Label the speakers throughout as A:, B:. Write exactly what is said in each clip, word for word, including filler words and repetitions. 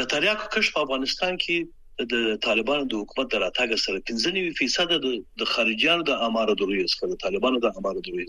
A: د تریاکو کښت په افغانستان کې د طالبانو د حکومت د راتګ سره پنځه نوي فیصد د خارجيانو د اماره دروي څخه د طالبانو د اماره دروي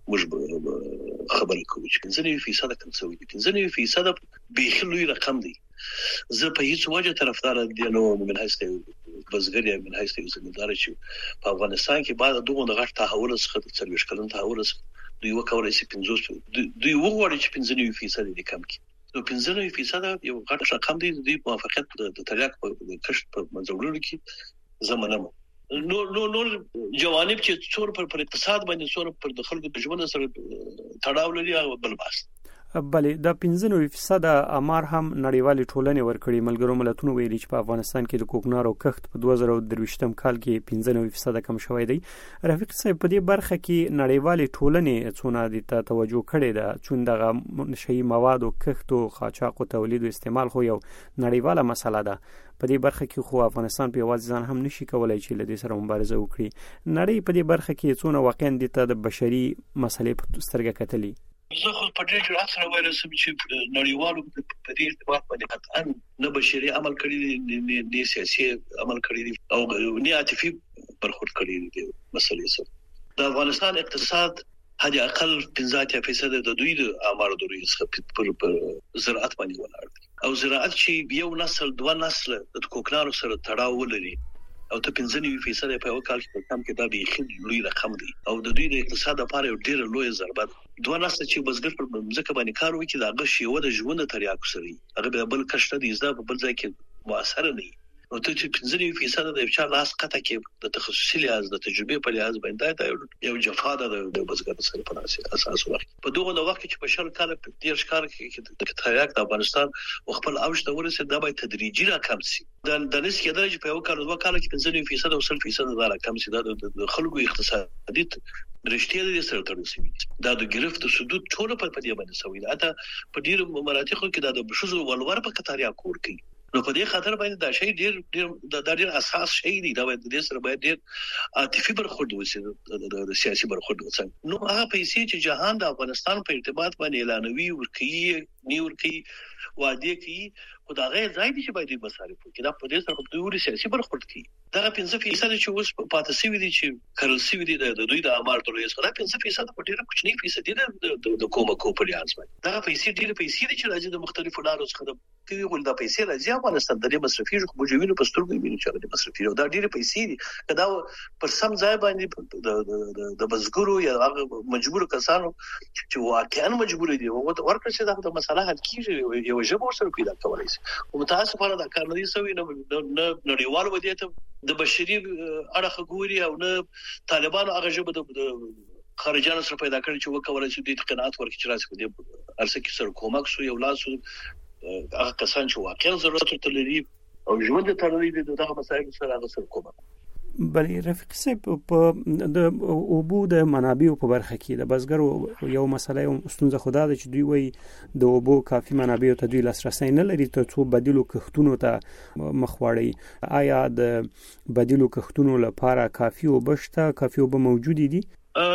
A: موږ خبرې کوو چې پنځه نوي فیصد کوم څه وي پنځه نوي فیصد به لوی رقم دی. زه په هیڅ وجه طرفدار دي نو من هسته بزګر یا من هسته زمیندار چې په افغانستان کې بعد دغه غټ تحول څخه د څلويش کلن تحول څخه دوی وکولای شي پنځوس دوی وګوري چې پنځه نوي فیصد دي کم کی نو پنځه نوي فیصد یو غټ رقم دی د موافقت د تریاک په کښت په منځوړلو کې زمونږ نو نو نو جوانب چې څور پر اقتصاد باندې څور پر د خلکو د ژوند سره تړاو لري او بل باس
B: بلې د پنځه نوي فیصد امار هم نړیوالې ټولنې ورکړي. ملګرو ملتونو ویلي چې په افغانستان کې د کوکنارو کښت په دوه زره درویشتم کال کې پنځه نوي فیصد کم شوی دی. رفیق صاحب په دې برخه کې نړیوالې ټولنې څونه د توجه کړې ده چې دغه نشئی مواد او کښت او قاچاق او تولید او استعمال خو یو نړیواله مسله ده. په دې برخه کې خو افغانستان په یوازې ځان هم نشي کولای چې له دې سره مبارزه وکړي. نړۍ په دې برخه کې څونه واقعا د بشري مسلې په سترګه کتلي.
A: زه خو په دې جوړه سره وایم چې نړیوالو په دې ارتباط باندې قطعا نه بشري عمل کړی دي نه سیاسي عمل کړی دي او نه عاطفي برخورد کړی دي. مسلې سره د افغانستان اقتصاد حد اقل پنځه فیصد د دوی د امارو دوی څخه پر زراعت باندې ولاړ دي او زراعت چې یو نسل دوه نسل د کوکنارو سره تړاو لري او ته پنځه نوي فیصد په یو کال کې کم کې دا به لوی رقم دی او د دوی د اقتصاد لپاره یو ډیر لوی ضربه ده. دوه نسل چې بزګر پر ځمکه باندې کار وکړي دا غشي و د ژوند تریاکو سره هغه بل کښت دي زده په بل ځای کې مؤثر نه وي او ته چې پنځه نوي فیصد د افچا لاس قطه کې د تخصصي لحاظ د تجربه په لحاظ باندې دا یو جفا ده د بزګر سره په اساس وخت په دغه وخت کې چې په شل کال په ډیر ښکار کې د تریاک د افغانستان خپل اوج ته ورسېد دا به تدریجي راکم شي. د د نس کې درجه په یو کال دوه کال کې پنځه نوي فیصد او سل فیصد دا راکم شي. دا د خلکو اقتصادي رښتیا دي سره تړل شوی دا د گرفت سدود ټول په دې باندې سوي دا ته په ډیر مراتخو کې دا د بشوز ولور په قطاریا کور کوي نو په دې خاطر باندې دا شی ډیر ډیر د ډیر اساس شی دی دا د دې سره باید ډیر عاطفي برخورد وشي د سیاسي برخورد وشي. نو هغه پیسې چې جهان د افغانستان په ارتباط باندې اعلانوي ورکړي نیور کوي وعده کوي خدای غیر ځای دي چې باید مصارف وکړي دا په دې سره په دوی سیاسي برخورد کوي. دا پنځه فیصد چې اوس پاتې سوي دي چې کرنسي وي د دوی د امار تر یو څخه پنځه فیصد په ډیره کوچنی فیصد دي د کومه کوپري ازمه دا پیسې ډیره پیسې دي چې راځي د مختلفو لارو څخه د کوي ول د پیسې راځي افغانستان د مصرفي بوجوینو په سترګو ویني چې د مصرفي دا ډیره پیسې دي دا پر سم ځای باندې د د بزګرو یا مجبور کسانو چې واقعا مجبور دي او ورکړي چې دا مسله حل کیږي یو ژبه سره پیدا کولای شي او متاسفانه دا کار نه دي سوي نه نړیوال ودیته د بشري اړه ګوري او نه طالبانو هغه ژبه د خارجانو سره پیدا کړی چې وکولای شي د قناعت ورکړي چې راځي د ارسه کې سره کومک سو یو لاسو هغه کسان چې واقعا ضرورت لري او ژوند ته لري دغه مسایل سره هغه سره کومک.
B: بلې رفیق صاحب په د اوبو د منابعو په برخه کې د بزګرو یو مسله یو ستونزه خو دا ده چې دوی وایي د اوبو کافي منابعو ته دوی لاسرسی نه لري تر څو بدیلو کښتونو ته مخ واړوي. آیا د بدیلو کښتونو لپاره کافي اوبه شته کافي اوبه موجودې دي؟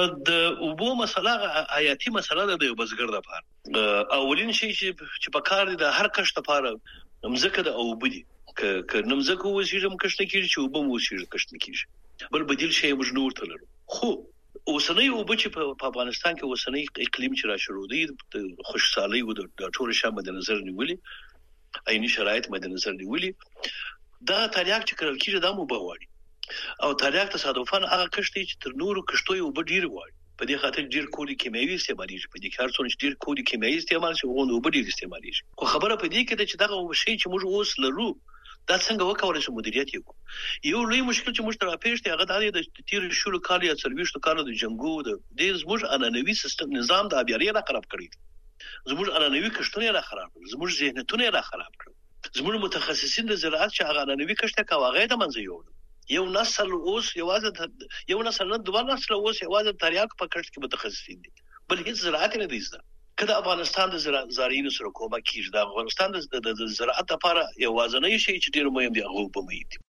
A: د اوبو مسله حیاتي مسله ده د یو بزګر لپاره. اولین شی چې په کار دي د هر کښت لپاره مځکه د اوبو دي که نمزکو وسیږم کښت کیږي چې وبم وسیږي کښت کیږي بل بدیل شی موږ نور تلل خو اوسنۍ وب چې په افغانستان کې اوسنۍ اقلیم چې را شروع دي د خوشحالي او د ټول شامل مد نظر نیولي عیني شرایط مد نظر نیولي دا تریاک چې کړل کیږي دا مو بغواړي او تریاک تصادفاً هغه کښت چې تر نورو کښتوي وب ډیر وایي په دې خاطر ډیر کوډي کیمیاوي استعمالي په دې کار څو ډیر کوډي کیمیاوي استعمال شي وغوڼه وب ډیر استعمالي خو خبره په دې کې چې دغه شی چې موږ اوس لرو دا څنګه وکولای شو مدیریت یو یو لوی مشکل چې موږ تر پیښ دی هغه د تیر شلو کال یا څلويشتو کال د جنگو د دې زموږ انانوي سیستم نظام د ابياري را خراب کړی زموږ انانوي کښتونه را خراب کړ زموږ ذهنیتونه را خراب کړ زموږ متخصصین د زراعت چې هغه انانوي کښت کاوغه د منځ یو یو نسل اوس یوازې یو نسل نه دوه نسل اوس یوازې تریاک په کښت کې متخصصین دي بل هیڅ زراعت نه دي زده کله افغانستان د زراعتي سره کومه کیږي د افغانستان د زراعت لپاره یو وازنه شي چې ډیر مهم دی هغه په مې